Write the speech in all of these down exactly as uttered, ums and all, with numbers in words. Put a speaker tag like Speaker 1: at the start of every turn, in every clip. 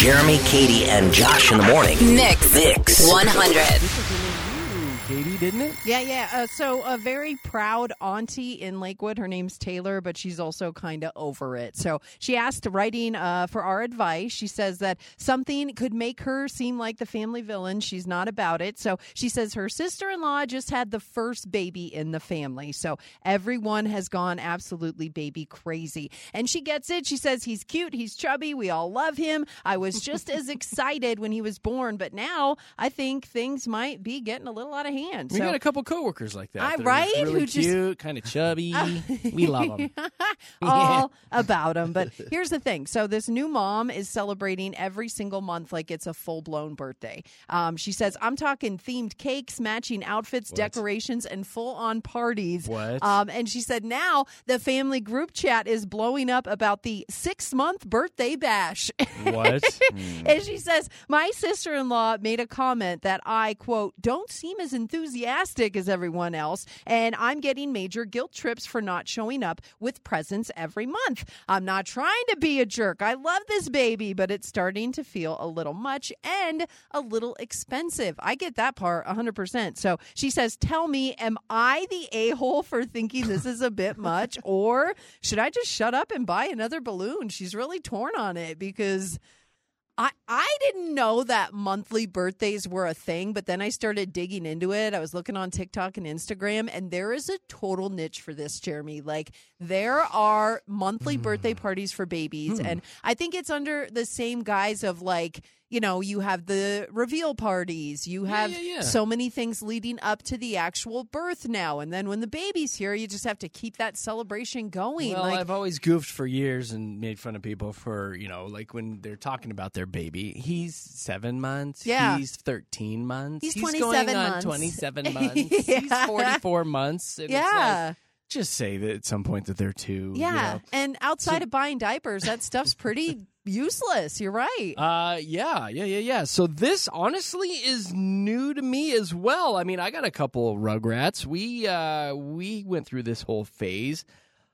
Speaker 1: Jeremy, Katie, and Josh in the morning.
Speaker 2: Mix.
Speaker 1: Mix.
Speaker 2: one hundred.
Speaker 3: Katie, didn't it?
Speaker 4: Yeah, yeah. Uh, so a very proud auntie in Lakewood. Her name's Taylor, but she's also kind of over it. So she asked, writing uh, for our advice, she says that something could make her seem like the family villain. She's not about it. So she says her sister-in-law just had the first baby in the family. So everyone has gone absolutely baby crazy. And she gets it. She says he's cute. He's chubby. We all love him. I was just as excited when he was born. But now I think things might be getting a little out of hand.
Speaker 3: We
Speaker 4: so,
Speaker 3: got a couple coworkers like that.
Speaker 4: I,
Speaker 3: They're
Speaker 4: right?
Speaker 3: Really
Speaker 4: Who
Speaker 3: cute,
Speaker 4: just
Speaker 3: kind of chubby. We love them.
Speaker 4: all about them. But here's the thing. So this new mom is celebrating every single month like it's a full-blown birthday. Um, she says, I'm talking themed cakes, matching outfits,
Speaker 3: What?
Speaker 4: decorations, and full-on parties.
Speaker 3: What?
Speaker 4: Um, and she said now the family group chat is blowing up about the six-month birthday bash.
Speaker 3: What?
Speaker 4: And she says, my sister-in-law made a comment that I, quote, don't seem as enthusiastic as everyone else, and I'm getting major guilt trips for not showing up with presents every month. I'm not trying to be a jerk. I love this baby, but it's starting to feel a little much and a little expensive. I get that part one hundred percent. So she says, tell me, am I the a-hole for thinking this is a bit much, or should I just shut up and buy another balloon? She's really torn on it because I, I didn't know that monthly birthdays were a thing, but then I started digging into it. I was looking on TikTok and Instagram, and there is a total niche for this, Jeremy. Like, there are monthly mm. birthday parties for babies, mm. and I think it's under the same guise of, like, you know, you have the reveal parties. You have
Speaker 3: yeah, yeah, yeah.
Speaker 4: so many things leading up to the actual birth now. And then when the baby's here, you just have to keep that celebration going.
Speaker 3: Well,
Speaker 4: like,
Speaker 3: I've always goofed for years and made fun of people for, you know, like when they're talking about their baby. He's seven months.
Speaker 4: Yeah.
Speaker 3: He's thirteen months.
Speaker 4: He's
Speaker 3: He's
Speaker 4: twenty-seven
Speaker 3: going on
Speaker 4: months.
Speaker 3: twenty-seven months.
Speaker 4: Yeah.
Speaker 3: He's forty-four months. And
Speaker 4: yeah.
Speaker 3: It's like, just say that at some point that they're two.
Speaker 4: Yeah.
Speaker 3: You know?
Speaker 4: And outside
Speaker 3: So-
Speaker 4: of buying diapers, that stuff's pretty useless. You're right.
Speaker 3: Uh, yeah, yeah, yeah, yeah. So this honestly is new to me as well. I mean, I got a couple Rugrats. We uh we went through this whole phase.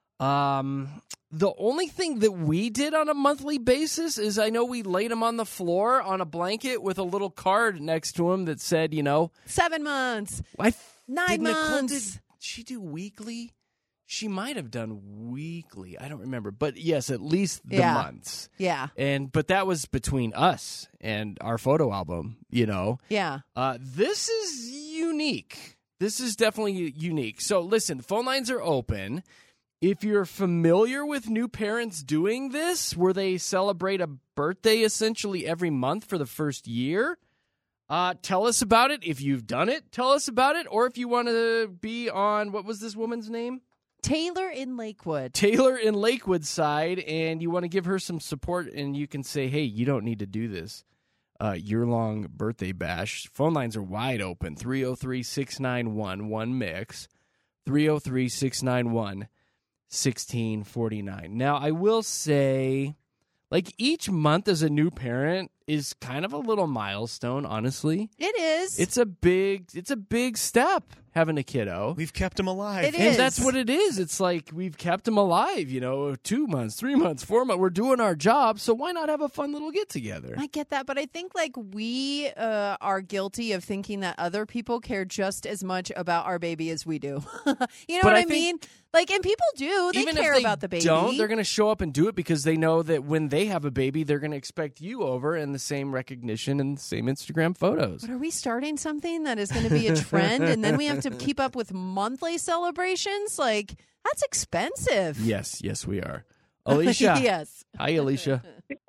Speaker 3: Um, the only thing that we did on a monthly basis is I know we laid them on the floor on a blanket with a little card next to him that said, you know,
Speaker 4: Seven months.
Speaker 3: I
Speaker 4: Nine
Speaker 3: did Nicole,
Speaker 4: months.
Speaker 3: did she do weekly? She might have done weekly. I don't remember, but yes, at least the
Speaker 4: Yeah.
Speaker 3: months.
Speaker 4: Yeah.
Speaker 3: And but that was between us and our photo album, you know.
Speaker 4: Yeah.
Speaker 3: Uh, this is unique. This is definitely unique. So listen, the phone lines are open. If you're familiar with new parents doing this, where they celebrate a birthday essentially every month for the first year, uh, tell us about it. If you've done it, tell us about it. Or if you want to be on, what was this woman's name?
Speaker 4: Taylor in Lakewood.
Speaker 3: Taylor in Lakewood side, and you want to give her some support, and you can say, hey, you don't need to do this uh, year-long birthday bash. Phone lines are wide open, three oh three, six nine one, one mix, three oh three, six nine one, one six four nine. Now, I will say, like, each month as a new parent is kind of a little milestone, honestly.
Speaker 4: It is.
Speaker 3: It's a big, it's a big step having a kiddo.
Speaker 5: We've kept him alive.
Speaker 4: It
Speaker 3: And
Speaker 4: is.
Speaker 3: that's what it is. It's like we've kept them alive, you know, two months, three months, four months. We're doing our job, so why not have a fun little get together?
Speaker 4: I get that, but I think like we uh, are guilty of thinking that other people care just as much about our baby as we do. You know
Speaker 3: But
Speaker 4: what
Speaker 3: I
Speaker 4: I,
Speaker 3: think
Speaker 4: mean? Like, and people do. They
Speaker 3: Even
Speaker 4: care
Speaker 3: if they
Speaker 4: about the baby.
Speaker 3: don't, they're going to show up and do it because they know that when they have a baby, they're going to expect you over and the same recognition and the same Instagram photos.
Speaker 4: But are we starting something that is going to be a trend, and then we have to keep up with monthly celebrations? Like, that's expensive.
Speaker 3: Yes, yes, we are. Alicia.
Speaker 4: Yes.
Speaker 3: Hi, Alicia.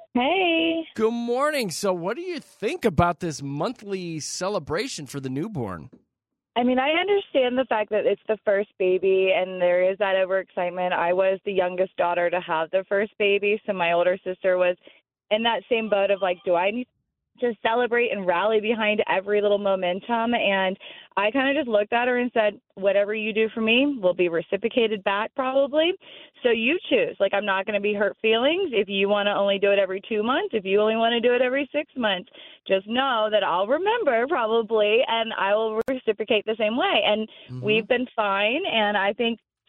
Speaker 6: Hey.
Speaker 3: Good morning. So what do you think about this monthly celebration for the newborn?
Speaker 6: I mean, I understand the fact that it's the first baby and there is that overexcitement. I was the youngest daughter to have the first baby, so my older sister was in that same boat of like, do I need to celebrate and rally behind every little momentum? And I kind of just looked at her and said, whatever you do for me will be reciprocated back probably. So you choose. Like, I'm not going to be hurt feelings. If you want to only do it every two months, if you only want to do it every six months, just know that I'll remember probably, and I will reciprocate the same way. And
Speaker 3: Mm-hmm.
Speaker 6: we've been fine. And I think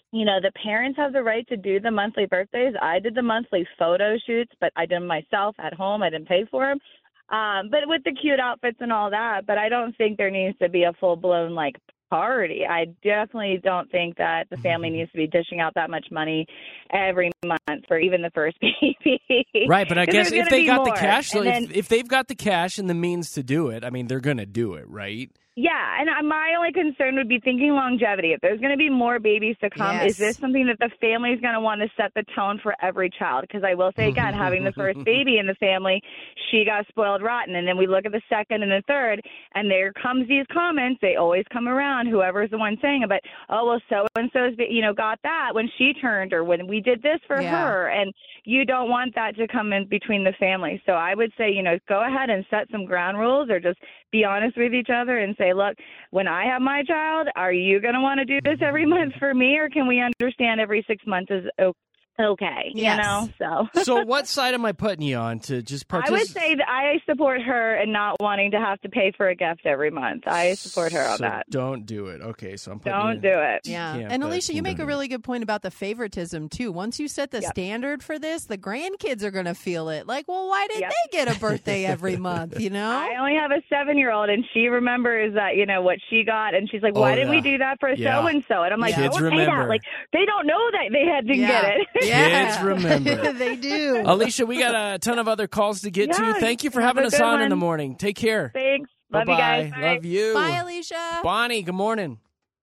Speaker 6: you know, the parents have the right to do the monthly birthdays. I did the monthly photo shoots, but I did them myself at home. I didn't pay for them. Um, but with the cute outfits and all that, but I don't think there needs to be a full-blown, like, party. I definitely don't think that the family needs to be dishing out that much money every month for even the first baby.
Speaker 3: Right, but I guess if they got
Speaker 6: more.
Speaker 3: the cash, so
Speaker 6: then,
Speaker 3: if, if they've got the cash and the means to do it, I mean, they're going to do it, right?
Speaker 6: Yeah, and my only concern would be thinking longevity. If there's going to be more babies to come,
Speaker 4: Yes.
Speaker 6: is this something that the family is going to want to set the tone for every child? Because I will say again, having the first baby in the family, she got spoiled rotten. And then we look at the second and the third, and there comes these comments. They always come around, whoever's the one saying it, but, oh, well, so-and-so's, you know, got that when she turned, or when we did this for
Speaker 4: Yeah.
Speaker 6: her. And you don't want that to come in between the family. So I would say, you know, go ahead and set some ground rules, or just be honest with each other and say, look, when I have my child, are you going to want to do this every month for me, or can we understand every six months is okay?
Speaker 4: Yes.
Speaker 6: You know, so.
Speaker 3: So what side am I putting you on to just
Speaker 6: I
Speaker 3: participate?
Speaker 6: would say that I support her in not wanting to have to pay for a gift every month. I support her on
Speaker 3: So
Speaker 6: that.
Speaker 3: Don't do it. Okay, so I'm putting
Speaker 6: Don't
Speaker 3: you-
Speaker 6: do it.
Speaker 4: Yeah.
Speaker 3: Yeah,
Speaker 4: and
Speaker 3: but
Speaker 4: Alicia, you
Speaker 3: don't
Speaker 4: make
Speaker 3: do
Speaker 4: a
Speaker 3: it.
Speaker 4: really good point about the favoritism, too. Once you set the
Speaker 6: Yep.
Speaker 4: standard for this, the grandkids are going to feel it. Like, well, why did
Speaker 6: Yep.
Speaker 4: they get a birthday every month, you know?
Speaker 6: I only have a seven-year-old, and she remembers that, you know, what she got, and she's like, why
Speaker 3: Oh,
Speaker 6: didn't we
Speaker 3: yeah.
Speaker 6: do that for
Speaker 3: Yeah.
Speaker 6: so-and-so? And I'm like,
Speaker 3: Kids
Speaker 6: don't say
Speaker 3: remember.
Speaker 6: that. Like, they don't know that they had to
Speaker 4: yeah.
Speaker 6: get it.
Speaker 4: Yeah.
Speaker 3: Kids remember.
Speaker 4: They do.
Speaker 3: Alicia, we got a ton of other calls to get to.
Speaker 6: Yeah,
Speaker 3: Thank you for
Speaker 6: have
Speaker 3: having
Speaker 6: a
Speaker 3: us
Speaker 6: good
Speaker 3: on in the
Speaker 6: one.
Speaker 3: morning. Take care.
Speaker 6: Thanks. Love
Speaker 3: Bye-bye.
Speaker 6: you guys. Bye.
Speaker 3: Love you.
Speaker 4: Bye, Alicia.
Speaker 3: Bonnie, good morning.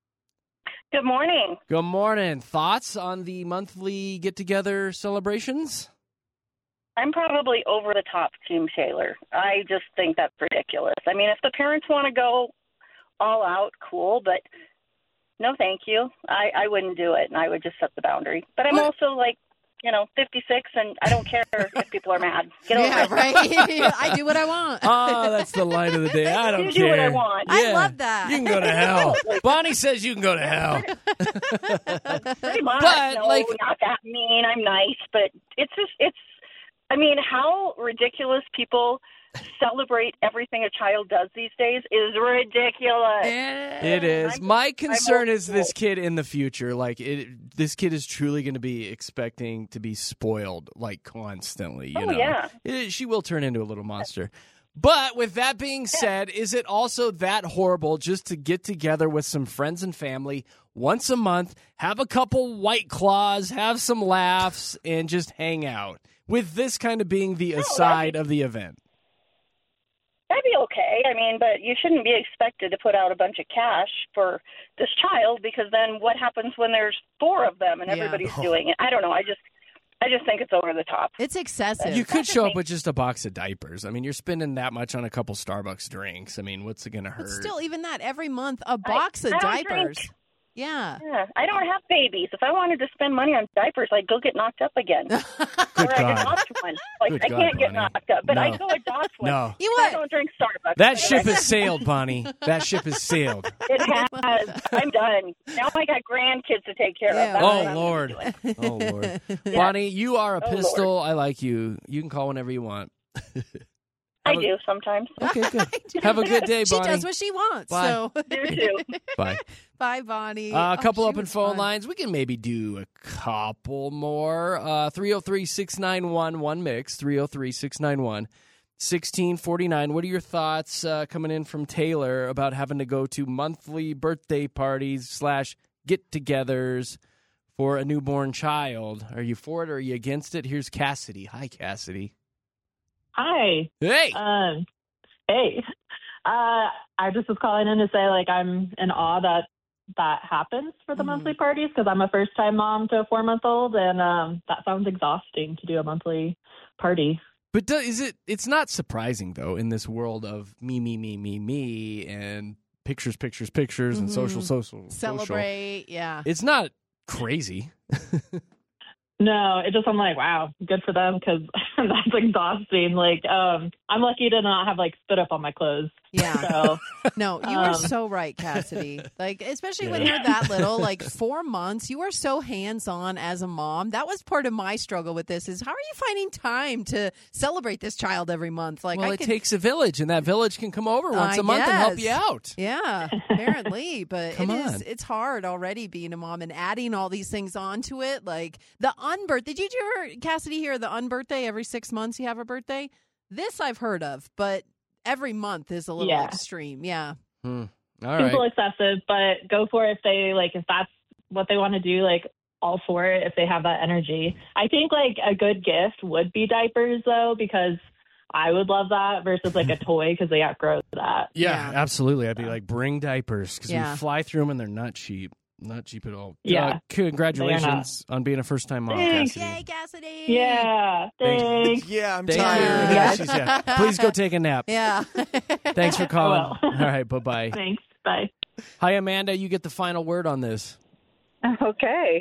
Speaker 2: Good morning.
Speaker 3: Good morning. Thoughts on the monthly get-together celebrations?
Speaker 2: I'm probably over the top Team Shaler. I just think that's ridiculous. I mean, if the parents want to go all out, cool, but no thank you. I, I wouldn't do it, and I would just set the boundary. But I'm
Speaker 3: What?
Speaker 2: also like, you know, fifty-six, and I don't care if people are mad. Get over
Speaker 4: Yeah,
Speaker 2: it.
Speaker 4: right? I do what I want.
Speaker 3: Oh, that's the line of the day. I don't
Speaker 2: You
Speaker 3: care.
Speaker 2: do what I want.
Speaker 4: I love that.
Speaker 3: You can go to hell. Bonnie says you can go to hell.
Speaker 2: Pretty much.
Speaker 3: But,
Speaker 2: no,
Speaker 3: like-
Speaker 2: not that mean. I'm nice, but it's just, it's, I mean, how ridiculous people celebrate everything a child does these days is ridiculous.
Speaker 3: It is.
Speaker 2: I'm-
Speaker 3: My concern
Speaker 2: old
Speaker 3: is this
Speaker 2: school.
Speaker 3: kid in the future. Like, it, this kid is truly going to be expecting to be spoiled, like, constantly. You
Speaker 2: Oh,
Speaker 3: know?
Speaker 2: yeah.
Speaker 3: It- she will turn into a little monster. But with that being said, is it also that horrible just to get together with some friends and family once a month, have a couple White Claws, have some laughs, and just hang out? With this kind of being the aside of the event.
Speaker 2: That'd be okay. I mean, but you shouldn't be expected to put out a bunch of cash for this child, because then what happens when there's four of them and
Speaker 4: Yeah.
Speaker 2: everybody's doing it? I don't know. I just, I just think it's over the top.
Speaker 4: It's excessive.
Speaker 3: You could show up with just a box of diapers. I mean, you're spending that much on a couple Starbucks drinks. I mean, what's it going to hurt?
Speaker 4: But still, even that, every month, a box of
Speaker 2: I don't
Speaker 4: diapers.
Speaker 2: drink.
Speaker 4: Yeah.
Speaker 2: Yeah, I don't have babies. If I wanted to spend money on diapers, I'd go get knocked up again.
Speaker 3: Good
Speaker 2: or I'd
Speaker 3: God.
Speaker 2: adopt one. Like,
Speaker 3: Good
Speaker 2: I
Speaker 3: God,
Speaker 2: can't get
Speaker 3: Bonnie.
Speaker 2: knocked up, but
Speaker 3: No.
Speaker 2: I'd go adopt one.
Speaker 3: No.
Speaker 4: You
Speaker 2: I
Speaker 4: what?
Speaker 2: don't drink Starbucks.
Speaker 3: That ship has sailed, Bonnie. That ship has sailed.
Speaker 2: It has. I'm done. Now I got grandkids to take care
Speaker 4: Yeah.
Speaker 2: of. That's what
Speaker 3: Oh,
Speaker 2: I'm
Speaker 3: Lord.
Speaker 2: doing.
Speaker 3: Oh, Lord. Bonnie, you are a
Speaker 2: Oh,
Speaker 3: pistol. I like you. You can call whenever you want.
Speaker 2: I
Speaker 3: Have a-
Speaker 2: do sometimes.
Speaker 3: Okay, good. Have a good day,
Speaker 4: She
Speaker 3: Bonnie.
Speaker 4: does what she wants.
Speaker 3: Bye.
Speaker 4: So,
Speaker 2: Do too.
Speaker 3: Bye.
Speaker 4: bye, Bonnie.
Speaker 3: Uh, a
Speaker 4: Oh,
Speaker 3: couple
Speaker 4: she
Speaker 3: open
Speaker 4: was
Speaker 3: phone
Speaker 4: fun.
Speaker 3: lines. We can maybe do a couple more. Uh, three oh three, six nine one, one mix. three oh three, six nine one, one six four nine. What are your thoughts uh, coming in from Taylor about having to go to monthly birthday parties slash get-togethers for a newborn child? Are you for it or are you against it? Here's Cassidy. Hi, Cassidy.
Speaker 5: Hi.
Speaker 3: Hey.
Speaker 5: Um, hey. Uh, I just was calling in to say, like, I'm in awe that that happens for the
Speaker 4: Mhm.
Speaker 5: monthly parties, because I'm a first-time mom to a four-month-old, and um, that sounds exhausting to do a monthly party.
Speaker 3: But do, is it? It's not surprising though in this world of me, me, me, me, me, and pictures, pictures, pictures, and social,
Speaker 4: Mhm.
Speaker 3: social, social.
Speaker 4: Celebrate. Yeah.
Speaker 3: It's not crazy.
Speaker 5: No, it just, I'm like, wow, good for them, because that's exhausting. Like, um, I'm lucky to not have, like, spit up on my clothes
Speaker 4: Yeah.
Speaker 5: So
Speaker 4: No, you are
Speaker 5: Um,
Speaker 4: so right, Cassidy. Like, especially when
Speaker 3: Yeah.
Speaker 4: they're that little, like four months, you are so hands-on as a mom. That was part of my struggle with this is how are you finding time to celebrate this child every month? Like,
Speaker 3: well,
Speaker 4: I
Speaker 3: it
Speaker 4: could,
Speaker 3: takes a village, and that village can come over once
Speaker 4: I
Speaker 3: a month and help
Speaker 4: guess.
Speaker 3: you out.
Speaker 4: yeah, apparently, but
Speaker 3: Come
Speaker 4: it is,
Speaker 3: on.
Speaker 4: it's hard already being a mom and adding all these things onto it. Like the unbirth. Did you ever, Cassidy, hear the unbirthday every six months you have a birthday? This I've heard of, but every month is a little
Speaker 5: Yeah.
Speaker 4: extreme. Yeah.
Speaker 3: Hmm. All
Speaker 5: seems
Speaker 3: right.
Speaker 5: a little excessive, but go for it if they like if that's what they want to do, like all for it if they have that energy. I think like a good gift would be diapers though, because I would love that versus like a toy because they outgrow that.
Speaker 3: Yeah,
Speaker 4: Yeah.
Speaker 3: absolutely. I'd be like, bring diapers because
Speaker 4: Yeah.
Speaker 3: we fly through them and they're not cheap. Not cheap at all.
Speaker 5: Yeah.
Speaker 3: Uh, congratulations on being a first time mom,
Speaker 5: Thanks.
Speaker 3: Cassidy.
Speaker 4: Yay, Cassidy.
Speaker 5: Yeah, thanks.
Speaker 7: Yeah, I'm
Speaker 3: Thank
Speaker 7: tired.
Speaker 3: you.
Speaker 4: Yeah.
Speaker 3: Yeah, she's- yeah. Please go take a nap.
Speaker 4: Yeah.
Speaker 3: Thanks for calling.
Speaker 5: will.
Speaker 3: All right, bye bye.
Speaker 5: Thanks. Bye.
Speaker 3: Hi, Amanda. You get the final word on this.
Speaker 2: Okay.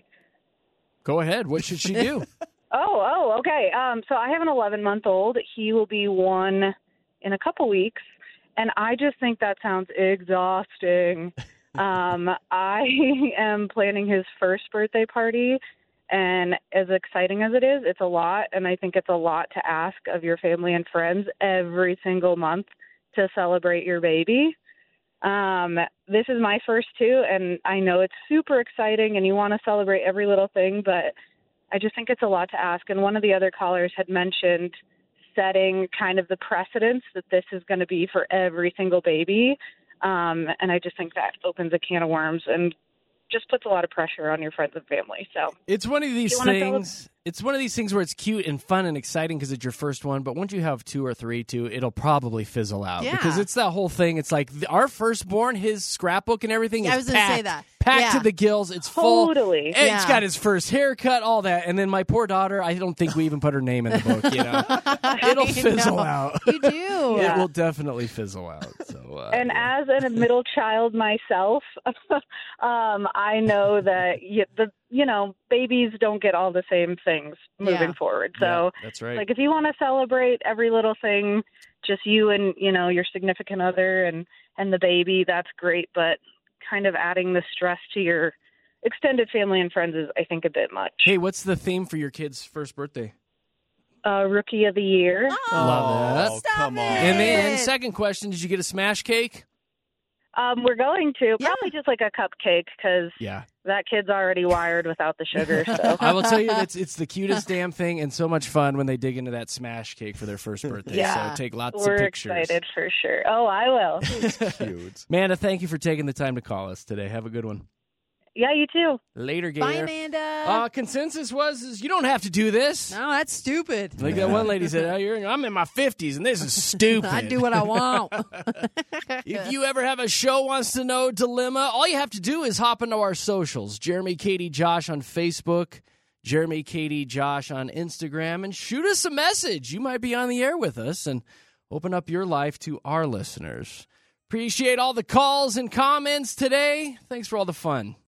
Speaker 3: Go ahead. What should she do?
Speaker 2: Oh, oh, okay. Um, so I have an eleven-month-old. He will be one in a couple weeks, and I just think that sounds exhausting. um, I am planning his first birthday party, and as exciting as it is, it's a lot, and I think it's a lot to ask of your family and friends every single month to celebrate your baby. Um, this is my first too, and I know it's super exciting, and you want to celebrate every little thing, but I just think it's a lot to ask. And one of the other callers had mentioned setting kind of the precedence that this is going to be for every single baby. Um, and I just think that opens a can of worms and just puts a lot of pressure on your friends and family. So
Speaker 3: It's one of these
Speaker 2: You wanna tell
Speaker 3: things. It's one of these things where it's cute and fun and exciting because it's your first one. But once you have two or three, too, it'll probably fizzle out
Speaker 4: Yeah.
Speaker 3: because it's that whole thing. It's like the, our firstborn, his scrapbook and everything.
Speaker 4: Yeah,
Speaker 3: is
Speaker 4: I was gonna
Speaker 3: packed,
Speaker 4: say that.
Speaker 3: packed
Speaker 4: Yeah.
Speaker 3: to the gills. It's full.
Speaker 2: Totally.
Speaker 3: It's
Speaker 4: Yeah.
Speaker 3: got his first haircut, all that, and then my poor daughter. I don't think we even put her name in the book. You know, it'll
Speaker 4: I
Speaker 3: fizzle
Speaker 4: know.
Speaker 3: out.
Speaker 4: You do.
Speaker 3: It will definitely fizzle out. So, uh,
Speaker 2: And
Speaker 3: yeah.
Speaker 2: as a middle child myself, um, I know that you, the you know babies don't get all the same things moving
Speaker 4: Yeah.
Speaker 2: forward. So,
Speaker 3: Yeah, that's right.
Speaker 2: like, if you want to celebrate every little thing, just you and you know your significant other and and the baby, that's great. But kind of adding the stress to your extended family and friends is, I think, a bit much.
Speaker 3: Hey, what's the theme for your kid's first birthday?
Speaker 2: Uh, rookie of the year.
Speaker 3: Love
Speaker 7: Oh,
Speaker 3: that.
Speaker 7: come on.
Speaker 3: And then,
Speaker 4: it.
Speaker 3: second question: did you get a smash cake?
Speaker 2: Um, we're going to
Speaker 4: Yeah.
Speaker 2: probably just like a cupcake because
Speaker 3: Yeah.
Speaker 2: that kid's already wired without the sugar. So.
Speaker 3: I will tell you, it's it's the cutest damn thing and so much fun when they dig into that smash cake for their first birthday.
Speaker 2: Yeah.
Speaker 3: So take lots
Speaker 2: We're
Speaker 3: of pictures.
Speaker 2: excited for sure. Oh, I will.
Speaker 7: Cute.
Speaker 3: Amanda, thank you for taking the time to call us today. Have a good one.
Speaker 2: Yeah, you too.
Speaker 3: Later,
Speaker 4: Bye,
Speaker 3: Gator.
Speaker 4: Amanda.
Speaker 3: Uh, consensus was is you don't have to do this.
Speaker 4: no, that's stupid.
Speaker 3: Like that one lady said, oh, you're, I'm in my fifties and this is stupid.
Speaker 4: I do what I want.
Speaker 3: If you ever have a show wants to know dilemma, all you have to do is hop into our socials. Jeremy, Katie, Josh on Facebook, Jeremy, Katie, Josh on Instagram, and shoot us a message. You might be on the air with us and open up your life to our listeners. Appreciate all the calls and comments today. Thanks for all the fun.